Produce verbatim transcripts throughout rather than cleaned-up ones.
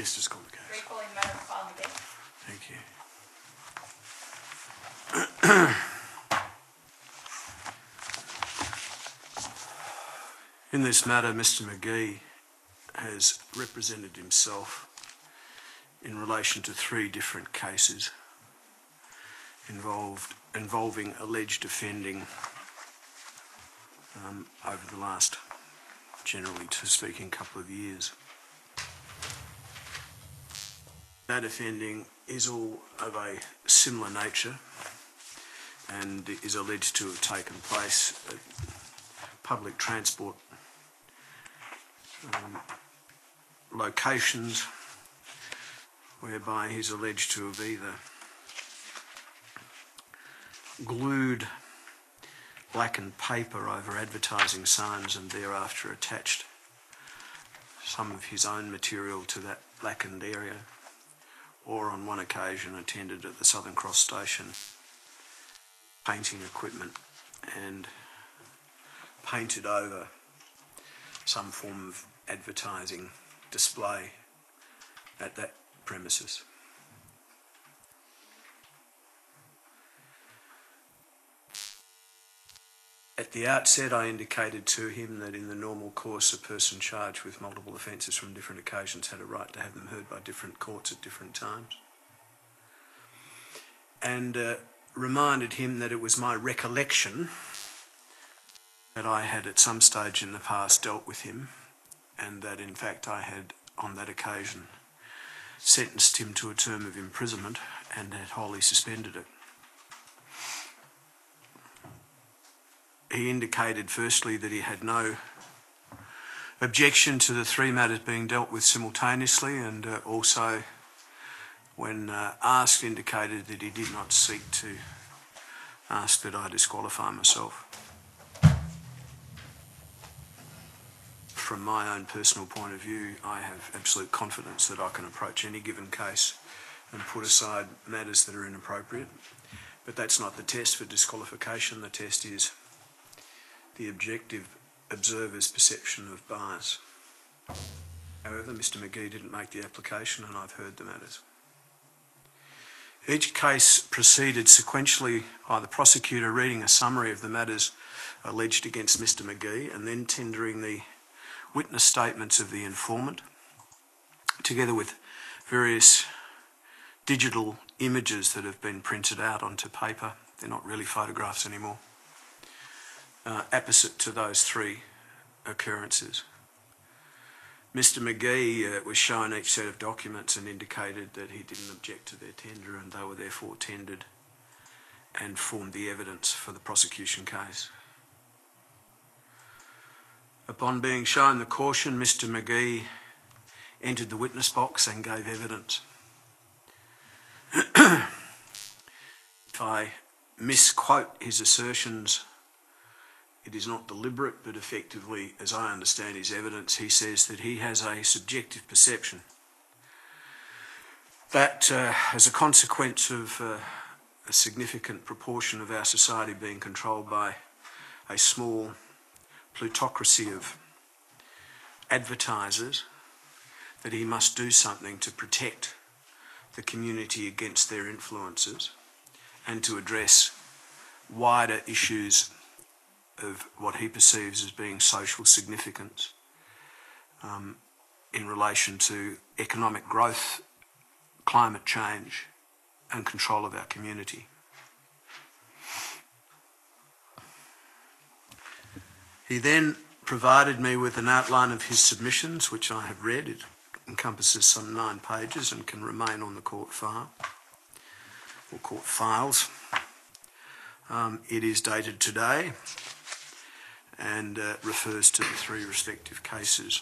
Yes, just call the case. Recalling matter of file again. Thank you. In this matter, Mister McGee has represented himself in relation to three different cases involved involving alleged offending um, over the last, generally to speaking, couple of years. That offending is all of a similar nature and is alleged to have taken place at public transport um, locations whereby he's alleged to have either glued blackened paper over advertising signs and thereafter attached some of his own material to that blackened area, or on one occasion attended at the Southern Cross station painting equipment and painted over some form of advertising display at that premises. At the outset, I indicated to him that in the normal course, a person charged with multiple offences from different occasions had a right to have them heard by different courts at different times, and uh, reminded him that it was my recollection that I had at some stage in the past dealt with him, and that in fact I had on that occasion sentenced him to a term of imprisonment and had wholly suspended it. He indicated firstly that he had no objection to the three matters being dealt with simultaneously, and uh, also, when uh, asked, indicated that he did not seek to ask that I disqualify myself. From my own personal point of view, I have absolute confidence that I can approach any given case and put aside matters that are inappropriate. But that's not the test for disqualification. The test is the objective observer's perception of bias. However, Mister McGee didn't make the application, and I've heard the matters. Each case proceeded sequentially by the prosecutor reading a summary of the matters alleged against Mister McGee and then tendering the witness statements of the informant, together with various digital images that have been printed out onto paper. They're not really photographs anymore. Uh, opposite to those three occurrences. Mister McGee uh, was shown each set of documents and indicated that he didn't object to their tender, and they were therefore tendered and formed the evidence for the prosecution case. Upon being shown the caution, Mister McGee entered the witness box and gave evidence. If I misquote his assertions, it is not deliberate, but effectively, as I understand his evidence, he says that he has a subjective perception that uh, as a consequence of uh, a significant proportion of our society being controlled by a small plutocracy of advertisers, that he must do something to protect the community against their influences and to address wider issues of what he perceives as being social significance um, in relation to economic growth, climate change, and control of our community. He then provided me with an outline of his submissions, which I have read. It encompasses some nine pages and can remain on the court file, or court files. Um, it is dated today and uh, refers to the three respective cases.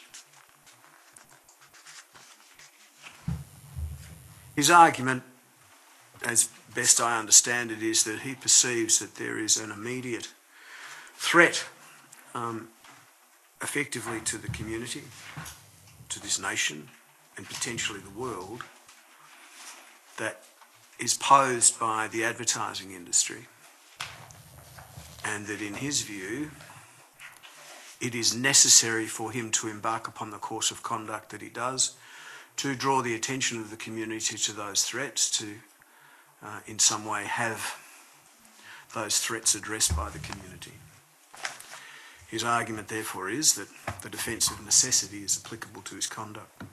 His argument, as best I understand it, is that he perceives that there is an immediate threat um, effectively to the community, to this nation, and potentially the world, that is posed by the advertising industry, and that in his view it is necessary for him to embark upon the course of conduct that he does to draw the attention of the community to those threats, to uh, in some way have those threats addressed by the community. His argument, therefore, is that the defence of necessity is applicable to his conduct.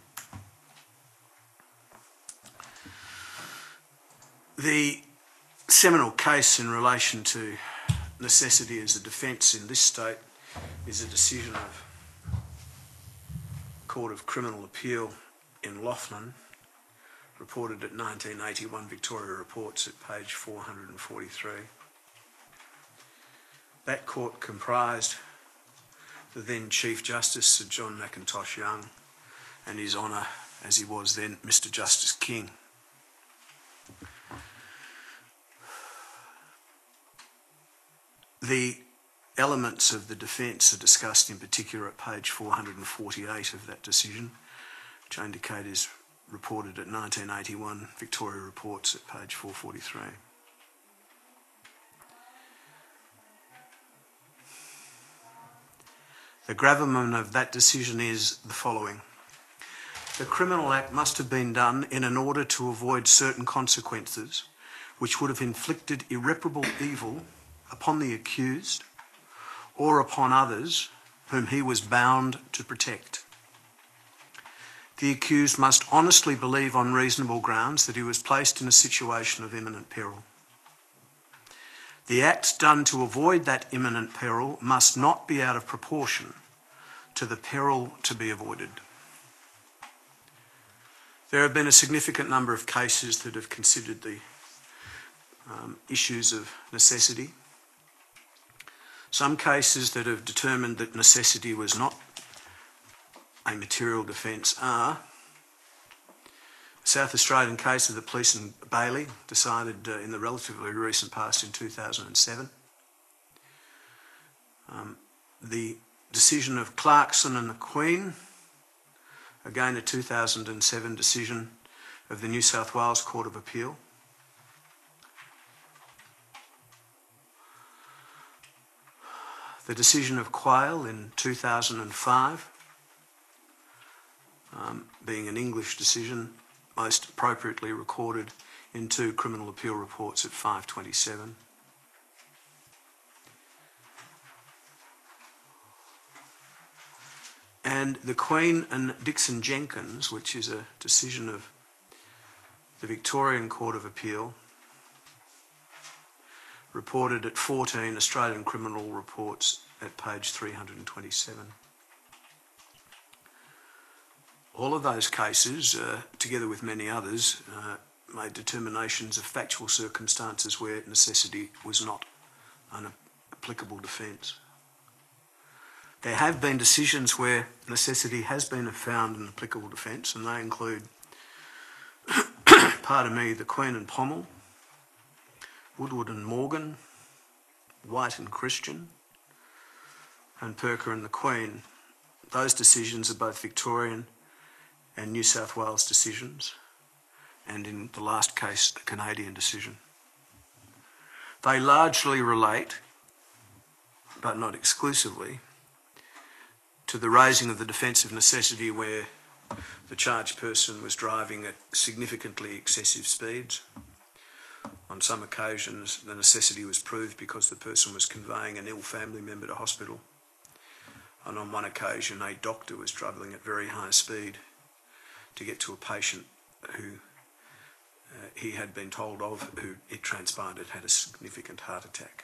The seminal case in relation to necessity as a defence in this state is a decision of Court of Criminal Appeal in Loughnan, reported at nineteen eighty-one Victoria Reports at page four hundred forty-three. That court comprised the then Chief Justice, Sir John McIntosh Young, and His Honour, as he was then, Mister Justice King. The elements of the defence are discussed in particular at page four hundred forty-eight of that decision, which I indicate is reported at nineteen eighty-one Victoria Reports at page four forty-three. The gravamen of that decision is the following. The Criminal Act must have been done in an order to avoid certain consequences which would have inflicted irreparable evil upon the accused or upon others whom he was bound to protect. The accused must honestly believe on reasonable grounds that he was placed in a situation of imminent peril. The acts done to avoid that imminent peril must not be out of proportion to the peril to be avoided. There have been a significant number of cases that have considered the um, issues of necessity. Some cases that have determined that necessity was not a material defence are the South Australian case of the Police and Bailey, decided uh, in the relatively recent past in two thousand seven. Um, the decision of Clarkson and the Queen, again a two thousand seven decision of the New South Wales Court of Appeal. The decision of Quayle in two thousand five, um, being an English decision, most appropriately recorded in two Criminal Appeal Reports at five twenty-seven. And the Queen and Dixon Jenkins, which is a decision of the Victorian Court of Appeal, reported at fourteen Australian Criminal Reports at page three hundred twenty-seven. All of those cases, uh, together with many others, uh, made determinations of factual circumstances where necessity was not an applicable defence. There have been decisions where necessity has been found an applicable defence, and they include, pardon me, the Queen and Pommel, Woodward and Morgan, White and Christian, and Perker and the Queen. Those decisions are both Victorian and New South Wales decisions, and in the last case, the Canadian decision. They largely relate, but not exclusively, to the raising of the defence of necessity where the charged person was driving at significantly excessive speeds. On some occasions, the necessity was proved because the person was conveying an ill family member to hospital. And on one occasion, a doctor was travelling at very high speed to get to a patient who uh, he had been told of, who it transpired had a significant heart attack.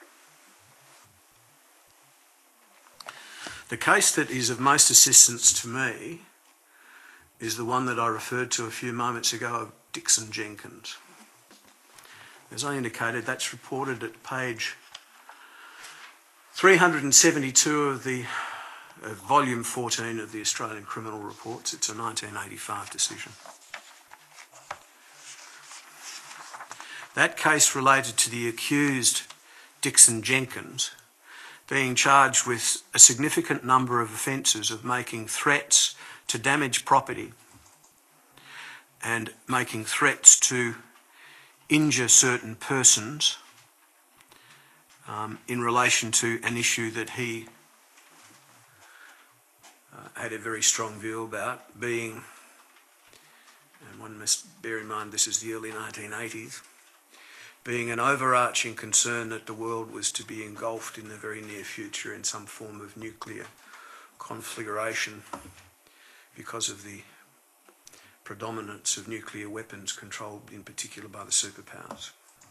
The case that is of most assistance to me is the one that I referred to a few moments ago of Dixon Jenkins. As I indicated, that's reported at page three hundred seventy-two of the uh, volume fourteen of the Australian Criminal Reports. It's a nineteen eighty-five decision. That case related to the accused Dixon Jenkins being charged with a significant number of offences of making threats to damage property and making threats to injure certain persons um, in relation to an issue that he uh, had a very strong view about, being and one must bear in mind this is the early nineteen eighties, being an overarching concern that the world was to be engulfed in the very near future in some form of nuclear conflagration because of the predominance of nuclear weapons controlled in particular by the superpowers.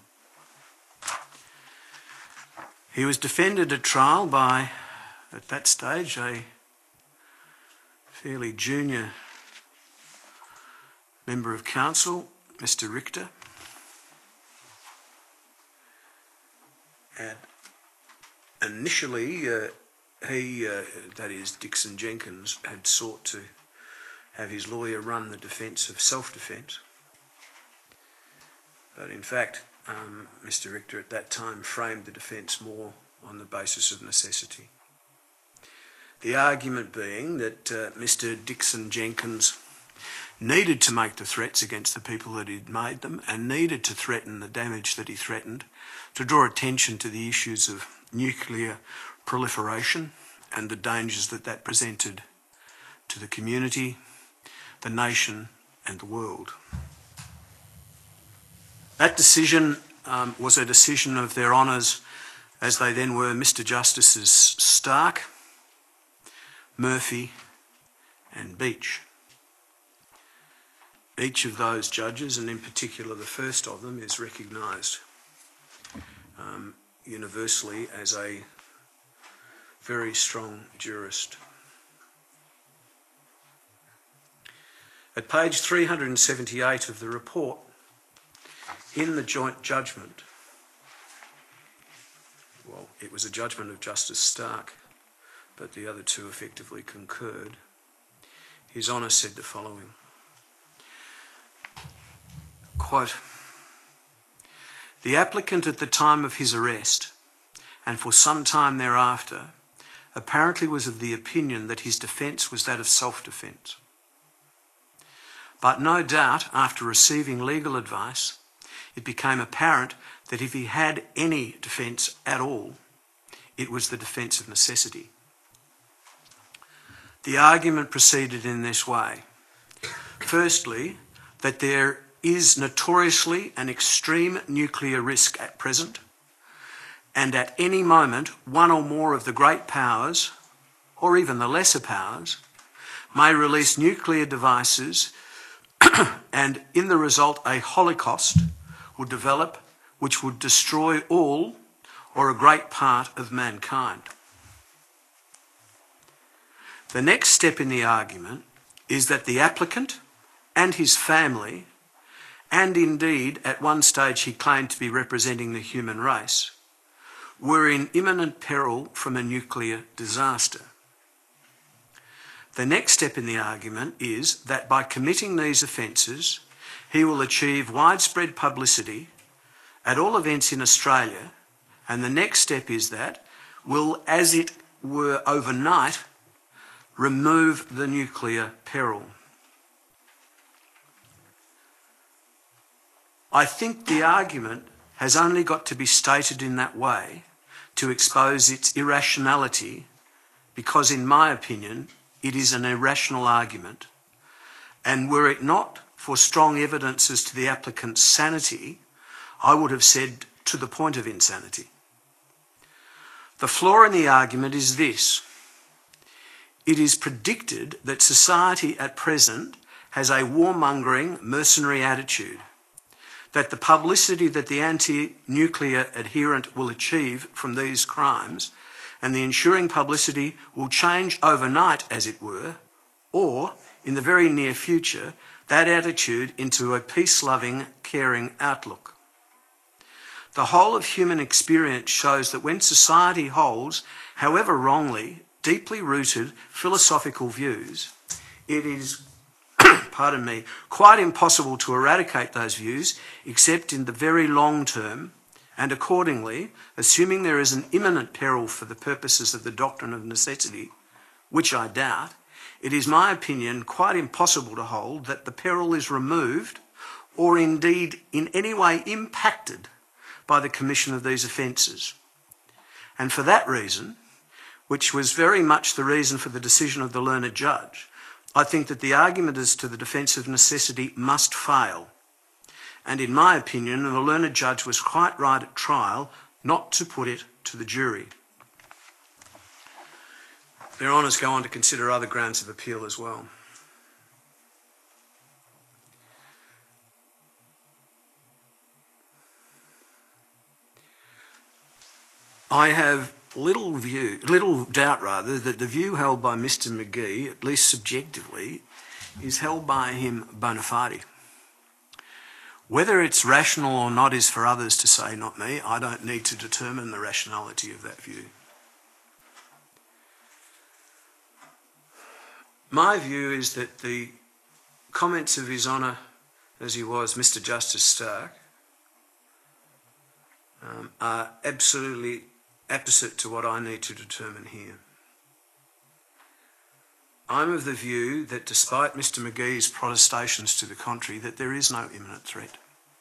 He was defended at trial by, at that stage, a fairly junior member of council, Mister Richter. And initially, uh, he, uh, that is Dixon Jenkins, had sought to have his lawyer run the defence of self-defence. But in fact, um, Mister Richter at that time framed the defence more on the basis of necessity. The argument being that uh, Mister Dixon Jenkins needed to make the threats against the people that he'd made them and needed to threaten the damage that he threatened to draw attention to the issues of nuclear proliferation and the dangers that that presented to the community, the nation and the world. That decision um, was a decision of their honours, as they then were Mister Justices Stark, Murphy and Beach. Each of those judges, and in particular the first of them, is recognised um, universally as a very strong jurist. At page three hundred seventy-eight of the report, in the joint judgment, well, it was a judgment of Justice Stark, but the other two effectively concurred, His Honour said the following, quote, "The applicant at the time of his arrest, and for some time thereafter, apparently was of the opinion that his defence was that of self-defence. But no doubt, after receiving legal advice, it became apparent that if he had any defence at all, it was the defence of necessity. The argument proceeded in this way. Firstly, that there is notoriously an extreme nuclear risk at present, and at any moment one or more of the great powers, or even the lesser powers, may release nuclear devices and in the result a holocaust would develop which would destroy all or a great part of mankind. The next step in the argument is that the applicant and his family, and indeed at one stage he claimed to be representing the human race, were in imminent peril from a nuclear disaster. The next step in the argument is that by committing these offences, he will achieve widespread publicity, at all events in Australia, and the next step is that will, as it were overnight, remove the nuclear peril. I think the argument has only got to be stated in that way to expose its irrationality, because in my opinion, it is an irrational argument, and were it not for strong evidences to the applicant's sanity, I would have said to the point of insanity. The flaw in the argument is this. It is predicted that society at present has a warmongering, mercenary attitude, that the publicity that the anti-nuclear adherent will achieve from these crimes and the ensuing publicity will change overnight, as it were, or, in the very near future, that attitude into a peace-loving, caring outlook. The whole of human experience shows that when society holds, however wrongly, deeply rooted philosophical views, it is, pardon me, quite impossible to eradicate those views except in the very long term, and accordingly, assuming there is an imminent peril for the purposes of the doctrine of necessity, which I doubt, it is my opinion quite impossible to hold that the peril is removed or indeed in any way impacted by the commission of these offences. And for that reason, which was very much the reason for the decision of the learned judge, I think that the argument as to the defence of necessity must fail. And in my opinion, the learned judge was quite right at trial not to put it to the jury. Their Honours go on to consider other grounds of appeal as well. I have little view, little doubt rather, that the view held by Mister McGee, at least subjectively, is held by him bona fide. Whether it's rational or not is for others to say, not me. I don't need to determine the rationality of that view. My view is that the comments of His Honour, as he was, Mister Justice Stark, um, are absolutely opposite to what I need to determine here. I'm of the view that despite Mister McGee's protestations to the contrary, that there is no imminent threat,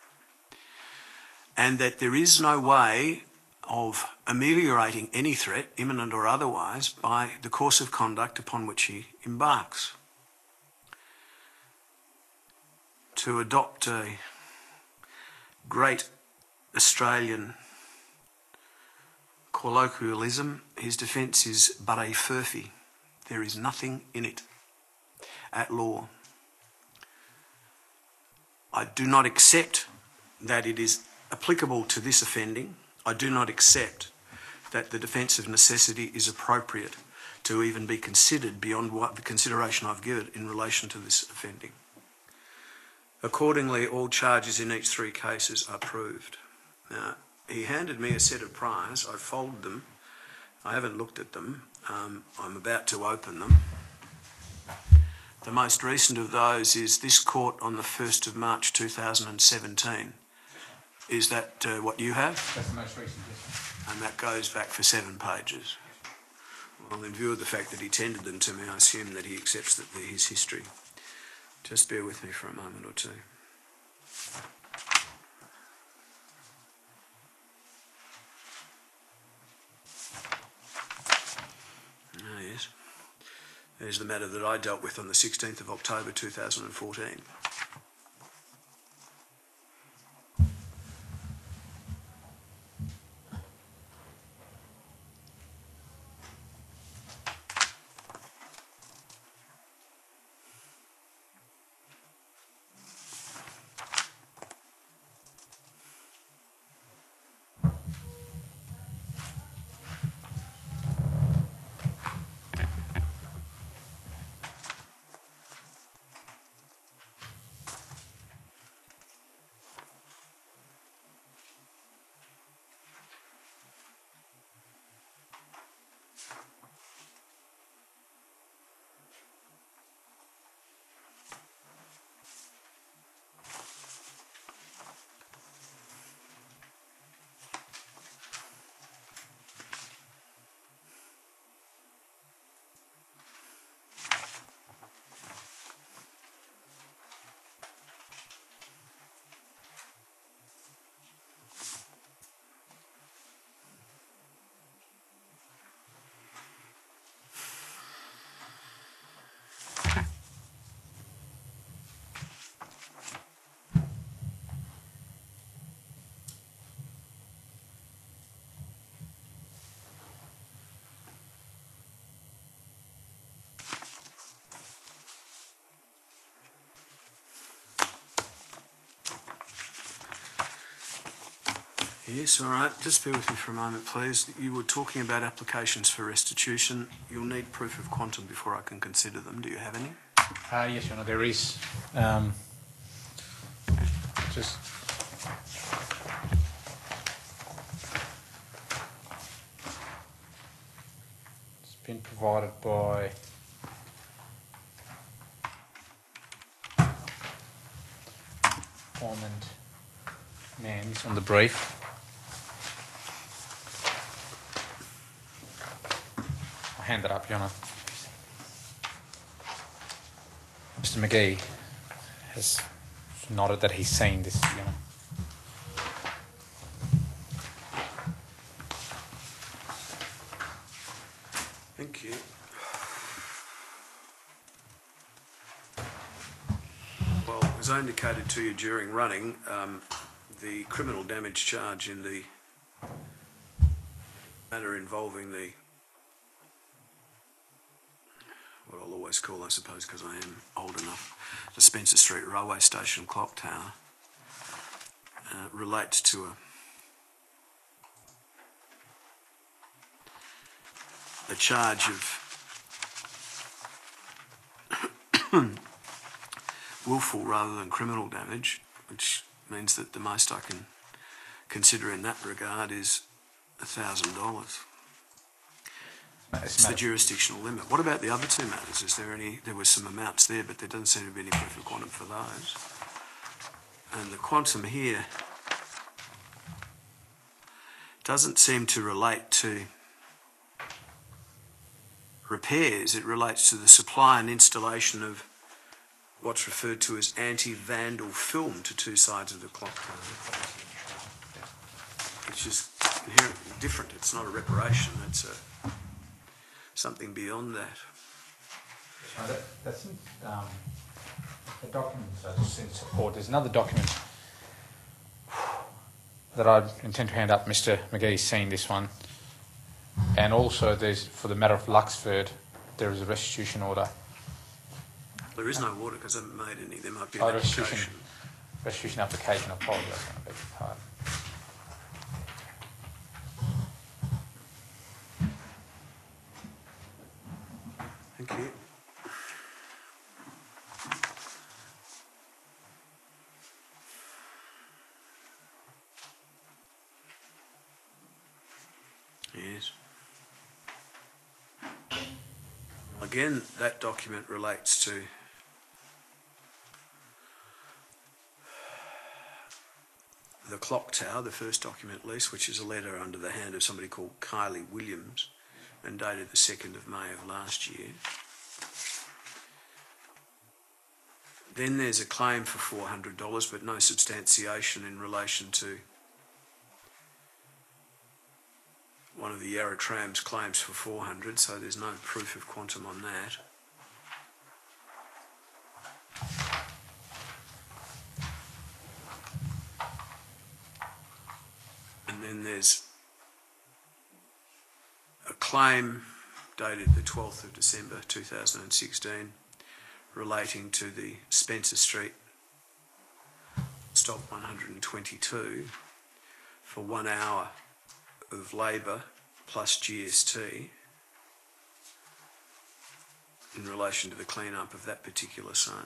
and that there is no way of ameliorating any threat, imminent or otherwise, by the course of conduct upon which he embarks. To adopt a great Australian colloquialism, his defence is but a furphy. There is nothing in it at law. I do not accept that it is applicable to this offending. I do not accept that the defence of necessity is appropriate to even be considered beyond what the consideration I've given in relation to this offending. Accordingly, all charges in each three cases are proved. Now, he handed me a set of priors. I folded them. I haven't looked at them. Um, I'm about to open them. The most recent of those is this court on the first of March two thousand seventeen. Is that uh, what you have? That's the most recent, yes. And that goes back for seven pages. Well, in view of the fact that he tendered them to me, I assume that he accepts that they're his history. Just bear with me for a moment or two. Ah, yes. There's the matter that I dealt with on the sixteenth of October two thousand fourteen. Yes, all right. Just bear with me for a moment, please. You were talking about applications for restitution. You'll need proof of quantum before I can consider them. Do you have any? Uh, yes, Your Honour, there is. Um, just... It's been provided by... Ormond Mans on the brief. I'll hand it up, Your Honour. Mister McGee has nodded that he's seen this, Your Honour. Thank you. I indicated to you during running, um, the criminal damage charge in the matter involving the, what I'll always call, I suppose, because I am old enough, the Spencer Street Railway Station clock tower, uh, relates to a a charge of willful rather than criminal damage, which means that the most I can consider in that regard is one thousand dollars. It's the jurisdictional limit. What about the other two matters? Is there any, there were some amounts there, but there doesn't seem to be any proof of quantum for those. And the quantum here doesn't seem to relate to repairs. It relates to the supply and installation of what's referred to as anti-vandal film to two sides of the clock tower, which is inherently different. It's not a reparation, it's a, something beyond that. No, that that's um, the documents I just in support. There's another document that I intend to hand up. Mister McGee's seen this one. And also, there's for the matter of Luxford, there is a restitution order. There is no order because I haven't made any. There might be an Oh, application. restitution, restitution application. I apologise. I beg your pardon. Thank you. Yes. Again, that document relates to the clock tower, the first document lease, which is a letter under the hand of somebody called Kylie Williams and dated the second of May of last year. Then there's a claim for four hundred dollars, but no substantiation in relation to one of the Yarra Trams claims for four hundred dollars, so there's no proof of quantum on that. And then there's a claim dated the twelfth of December two thousand sixteen relating to the Spencer Street stop one hundred twenty-two for one hour of labour plus G S T in relation to the clean-up of that particular site.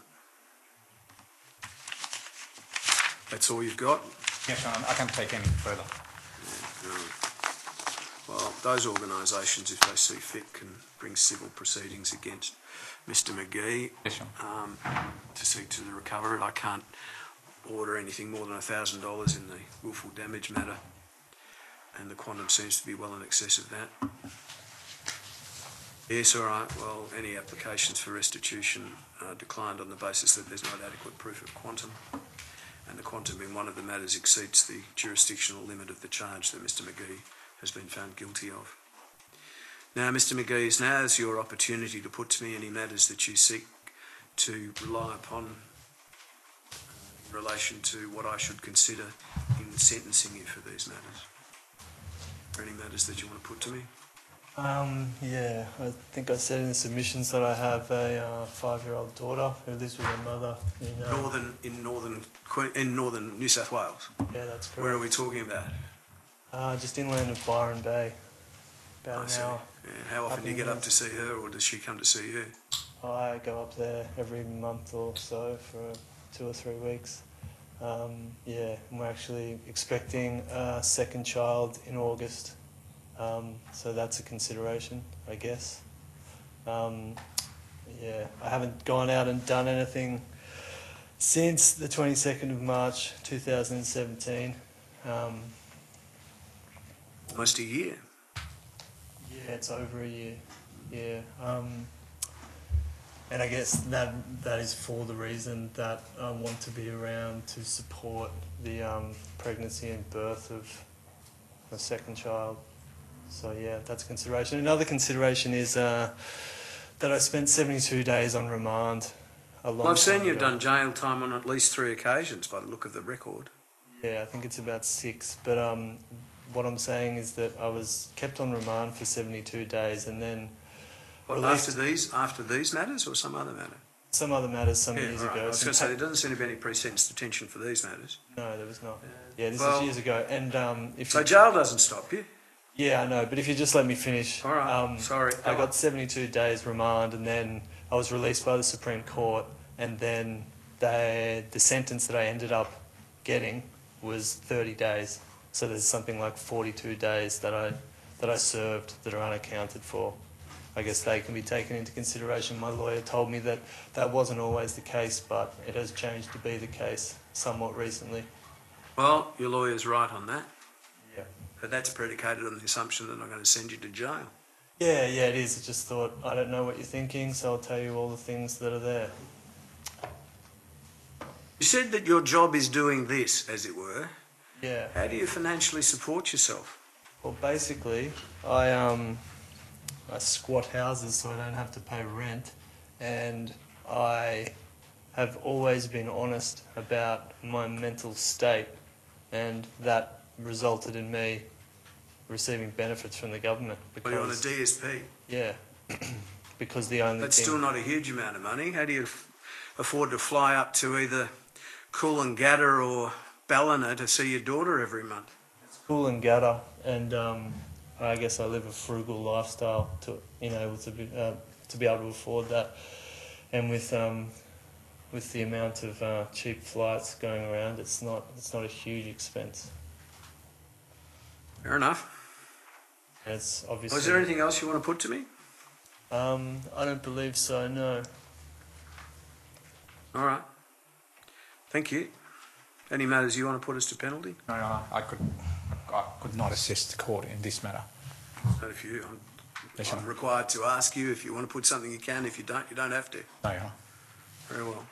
That's all you've got? Yes, Sean, I can't take any further. Yeah, no. Well, those organisations, if they see fit, can bring civil proceedings against Mister McGee Yes, Sean. um, to seek to the recovery. I can't order anything more than one thousand dollars in the willful damage matter, and the quantum seems to be well in excess of that. Yes, all right. Well, any applications for restitution are declined on the basis that there's not adequate proof of quantum, and the quantum in one of the matters exceeds the jurisdictional limit of the charge that Mister McGee has been found guilty of. Now, Mister McGee, now is your opportunity to put to me any matters that you seek to rely upon in relation to what I should consider in sentencing you for these matters. Are there any matters that you want to put to me? Um, yeah, I think I said in the submissions that I have a uh, five-year-old daughter who lives with her mother in uh, Northern, in northern, Que- in northern New South Wales. Yeah, that's correct. Where are we talking about? Uh, just inland of Byron Bay, I about see. an hour. Yeah. How often do you get up to see her, or does she come to see you? I go up there every month or so for two or three weeks. Um, yeah, and we're actually expecting a second child in August. Um, so that's a consideration, I guess. Um, yeah, I haven't gone out and done anything since the twenty-second of March two thousand seventeen. Um, Almost a year. yeah, it's over a year. Yeah. Um, and I guess that that is for the reason that I want to be around to support the um, pregnancy and birth of a second child. So yeah, that's a consideration. Another consideration is uh, that I spent seventy-two days on remand a long Well, I've seen time you've ago. done jail time on at least three occasions by the look of the record. Yeah, I think it's about six. But um, what I'm saying is that I was kept on remand for seventy-two days, and then What, released after these after these matters or some other matter? some other matters some Yeah, years all right. ago. I was some going to say, pa- there doesn't seem to be any pre-sentence detention for these matters. No, there was not. Yeah, this Well- is years ago. And um, if So you, jail doesn't stop you. yeah, I know. But if you just let me finish, All right, um, sorry. I Go got on. seventy-two days remand, and then I was released by the Supreme Court, and then they, the sentence that I ended up getting was thirty days. So there's something like forty-two days that I that I served that are unaccounted for. I guess they can be taken into consideration. My lawyer told me that that wasn't always the case, but it has changed to be the case somewhat recently. Well, your lawyer's right on that, Yeah. but that's predicated on the assumption that I'm going to send you to jail. Yeah, yeah, it is. I just thought, I don't know what you're thinking, so I'll tell you all the things that are there. You said that your job is doing this, as it were. Yeah. How do you financially support yourself? Well, basically, I um, I squat houses so I don't have to pay rent, and I have always been honest about my mental state, and that resulted in me receiving benefits from the government. Well, you're on a Because, D S P. yeah, because the only That's thing. still not a huge amount of money. How do you f- afford to fly up to either Coolangatta or Ballina to see your daughter every month? Cool and Gatta, and um, I guess I live a frugal lifestyle to you know to be uh, to be able to afford that, and with um, with the amount of uh, cheap flights going around, it's not it's not a huge expense. Fair enough. And it's obviously. Was there anything else you want to put to me? Um, I don't believe so. No. All right. Thank you. Any matters you want to put us to penalty? No, no, I could, I could not assist the court in this matter. Not if you. I'm, Yes, I'm Your Honour. required to ask you. If you want to put something, you can. If you don't, you don't have to. No, Your Honour. Very well.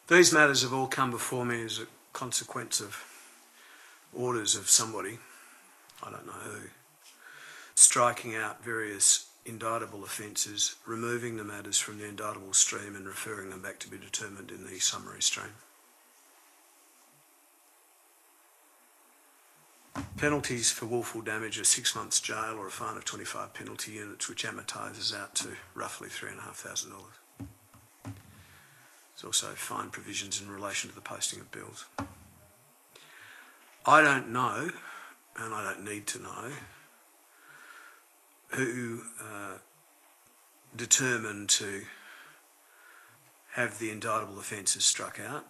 These matters have all come before me as a consequence of orders of somebody, I don't know who, striking out various indictable offences, removing the matters from the indictable stream and referring them back to be determined in the summary stream. Penalties for wilful damage are six months jail or a fine of twenty-five penalty units, which amortises out to roughly three thousand five hundred dollars. There's also fine provisions in relation to the posting of bills. I don't know, and I don't need to know, who uh, determined to have the indictable offences struck out,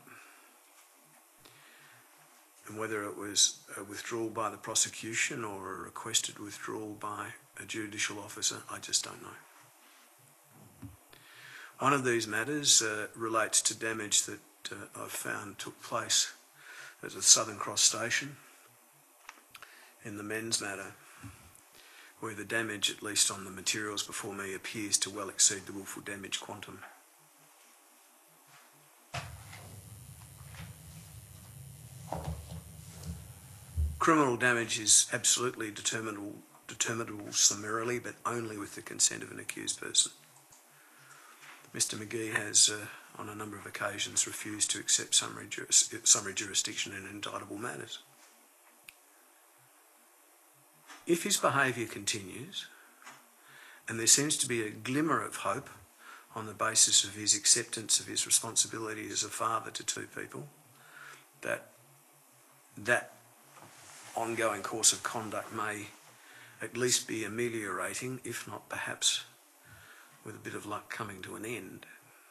and whether it was a withdrawal by the prosecution or a requested withdrawal by a judicial officer, I just don't know. One of these matters uh, relates to damage that uh, I've found took place at the Southern Cross Station in the men's matter, where the damage, at least on the materials before me, appears to well exceed the willful damage quantum. Criminal damage is absolutely determinable, determinable summarily, but only with the consent of an accused person. Mister McGee has, uh, on a number of occasions, refused to accept summary, juris summary jurisdiction in indictable matters. If his behaviour continues, and there seems to be a glimmer of hope on the basis of his acceptance of his responsibility as a father to two people, that that ongoing course of conduct may at least be ameliorating, if not perhaps with a bit of luck coming to an end,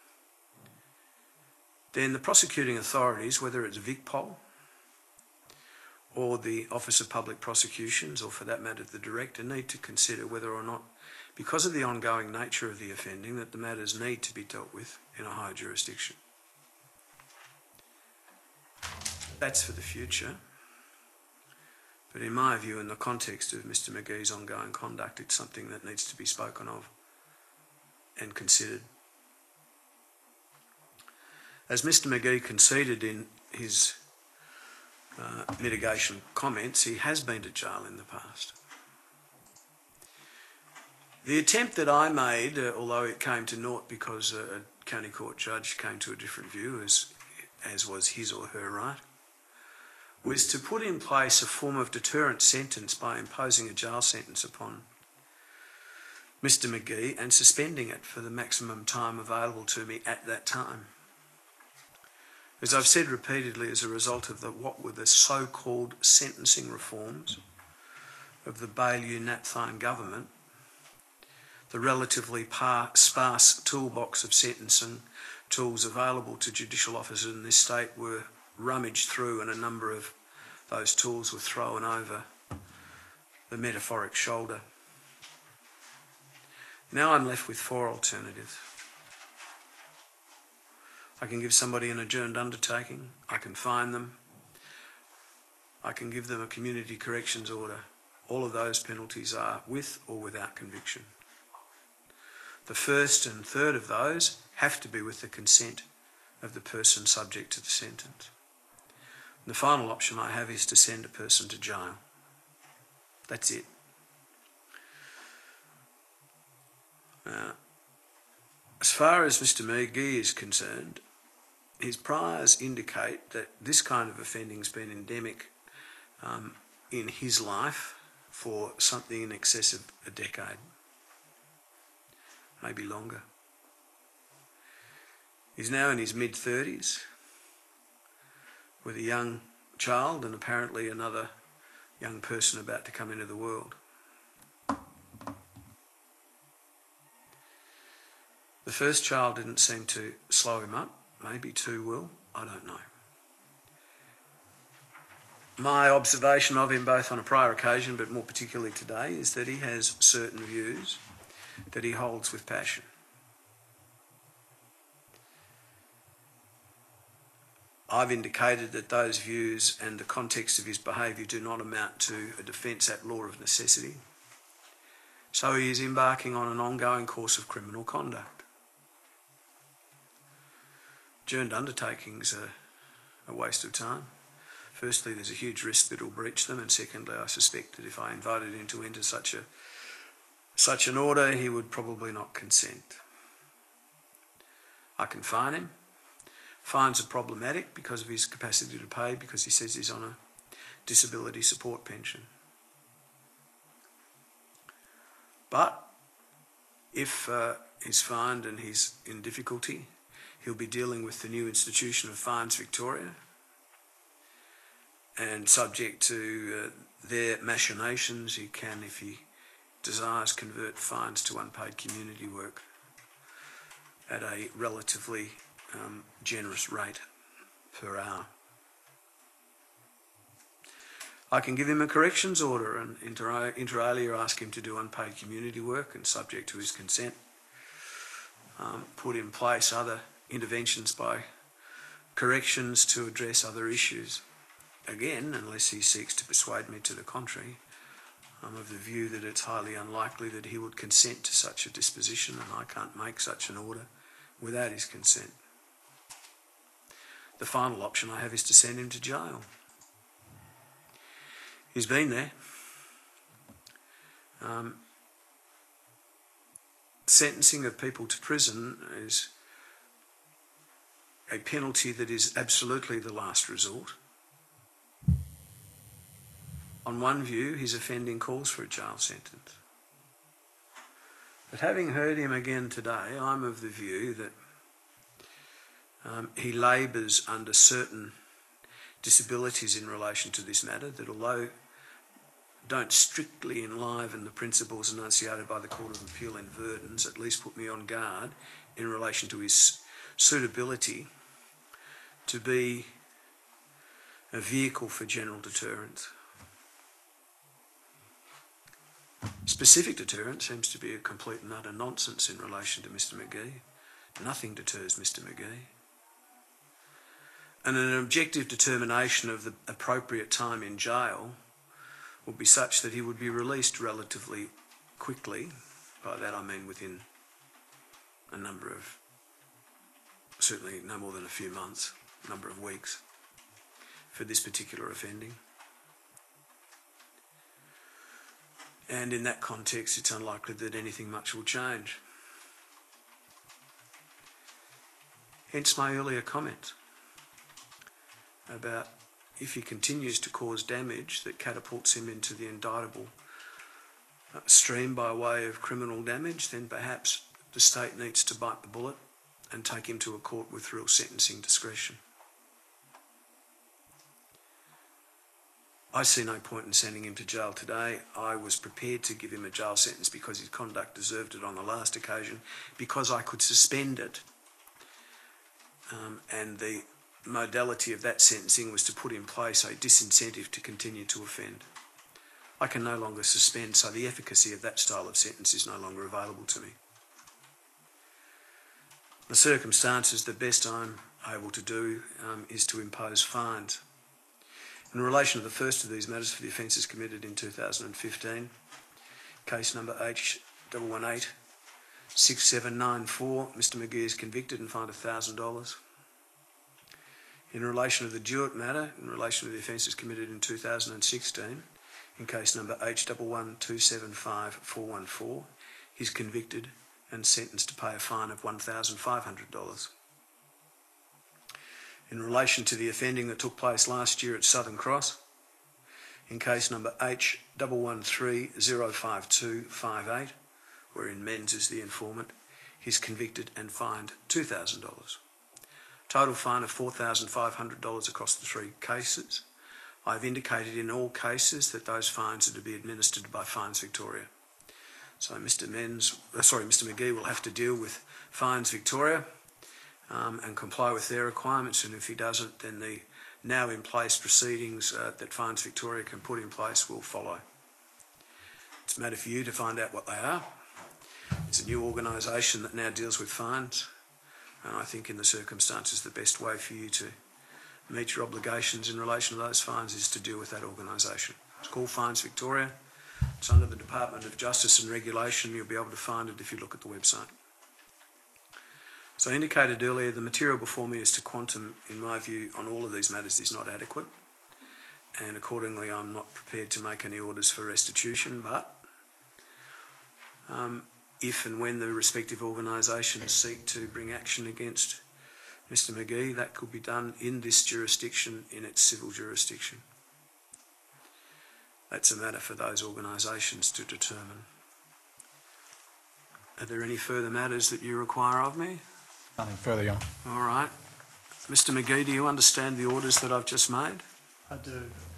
then the prosecuting authorities, whether it's VicPol or the Office of Public Prosecutions, or for that matter the Director, need to consider whether or not, because of the ongoing nature of the offending, that the matters need to be dealt with in a higher jurisdiction. That's for the future. But in my view, in the context of Mister McGee's ongoing conduct, it's something that needs to be spoken of and considered. As Mister McGee conceded in his uh, mitigation comments, he has been to jail in the past. The attempt that I made, uh, although it came to naught because a, a county court judge came to a different view, as, as was his or her right, was to put in place a form of deterrent sentence by imposing a jail sentence upon Mister McGee and suspending it for the maximum time available to me at that time. As I've said repeatedly, as a result of the, what were the so-called sentencing reforms of the Baillieu-Napthine government, the relatively par sparse toolbox of sentencing tools available to judicial officers in this state were rummaged through, and a number of those tools were thrown over the metaphoric shoulder. Now I'm left with four alternatives. I can give somebody an adjourned undertaking, I can fine them, I can give them a community corrections order. All of those penalties are with or without conviction. The first and third of those have to be with the consent of the person subject to the sentence. And the final option I have is to send a person to jail. That's it. Now, as far as Mister McGee is concerned, his priors indicate that this kind of offending has been endemic um, in his life for something in excess of a decade, maybe longer. He's now in his mid-thirties with a young child and apparently another young person about to come into the world. The first child didn't seem to slow him up. Maybe two will. I don't know. My observation of him, both on a prior occasion but more particularly today, is that he has certain views that he holds with passion. I've indicated that those views and the context of his behaviour do not amount to a defence at law of necessity. So he is embarking on an ongoing course of criminal conduct. adjourned undertakings are a waste of time. Firstly, there's a huge risk that it'll breach them, and secondly, I suspect that if I invited him to enter such a such an order, he would probably not consent. I can fine him. Fines are problematic because of his capacity to pay, because he says he's on a disability support pension. But if uh, he's fined and he's in difficulty, he'll be dealing with the new institution of Fines Victoria, and subject to uh, their machinations, he can, if he desires, convert fines to unpaid community work at a relatively um, generous rate per hour. I can give him a corrections order and inter, inter alia ask him to do unpaid community work, and subject to his consent, um, put in place other interventions by corrections to address other issues. Again, unless he seeks to persuade me to the contrary, I'm of the view that it's highly unlikely that he would consent to such a disposition, and I can't make such an order without his consent. The final option I have is to send him to jail. He's been there. Um, sentencing of people to prison is a penalty that is absolutely the last resort. On one view, his offending calls for a jail sentence. But having heard him again today, I'm of the view that um, he labours under certain disabilities in relation to this matter that, although don't strictly enliven the principles enunciated by the Court of Appeal in Verdens, at least put me on guard in relation to his suitability to be a vehicle for general deterrence. Specific deterrence seems to be a complete and utter nonsense in relation to Mister McGee. Nothing deters Mister McGee. And an objective determination of the appropriate time in jail would be such that he would be released relatively quickly. By that I mean within a number of, certainly no more than a few months, a number of weeks, for this particular offending. And in that context, it's unlikely that anything much will change. Hence my earlier comment about if he continues to cause damage that catapults him into the indictable stream by way of criminal damage, then perhaps the state needs to bite the bullet and take him to a court with real sentencing discretion. I see no point in sending him to jail today. I was prepared to give him a jail sentence because his conduct deserved it on the last occasion, because I could suspend it. Um, and the modality of that sentencing was to put in place a disincentive to continue to offend. I can no longer suspend, so the efficacy of that style of sentence is no longer available to me. The circumstances, the best I'm able to do um, is to impose fines. In relation to the first of these matters, for the offences committed in two thousand fifteen, case number H one one eight six seven nine four, Mister McGee is convicted and fined one thousand dollars. In relation to the Jewett matter, in relation to the offences committed in two thousand sixteen, in case number H one one two seven five four one four, he's convicted and sentenced to pay a fine of one thousand five hundred dollars. In relation to the offending that took place last year at Southern Cross, in case number H one one three zero five two five eight, wherein Menz is the informant, he's convicted and fined two thousand dollars. Total fine of four thousand five hundred dollars across the three cases. I've indicated in all cases that those fines are to be administered by Fines Victoria. So Mister Menz, uh, sorry, Mister McGee will have to deal with Fines Victoria um, and comply with their requirements, and if he doesn't, then the now in place proceedings uh, that Fines Victoria can put in place will follow. It's a matter for you to find out what they are. It's a new organisation that now deals with fines, and I think in the circumstances the best way for you to meet your obligations in relation to those fines is to deal with that organisation. It's called Fines Victoria. It's under the Department of Justice and Regulation. You'll be able to find it if you look at the website. As I indicated earlier, the material before me as to quantum, in my view, on all of these matters is not adequate, and accordingly I'm not prepared to make any orders for restitution, but um, if and when the respective organisations seek to bring action against Mister McGee, that could be done in this jurisdiction, in its civil jurisdiction. That's a matter for those organisations to determine. Are there any further matters that you require of me? Nothing further, Your Honour. All right. Mister McGee, do you understand the orders that I've just made? I do.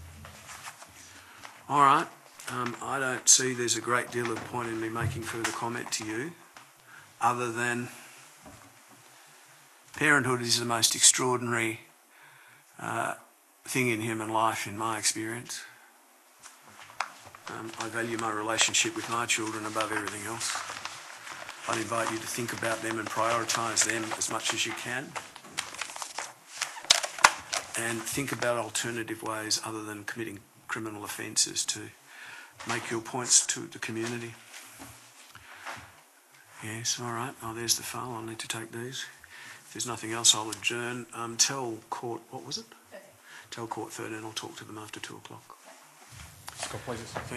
All right. Um, I don't see there's a great deal of point in me making further comment to you, other than parenthood is the most extraordinary uh, thing in human life, in my experience. Um, I value my relationship with my children above everything else. I'd invite you to think about them and prioritise them as much as you can. And think about alternative ways other than committing criminal offences to make your points to the community. Yes, all right. Oh, there's the file. I'll need to take these. If there's nothing else, I'll adjourn. Um, tell court, what was it? thirteen. Tell court thirteen, I'll talk to them after two o'clock. Scott, please.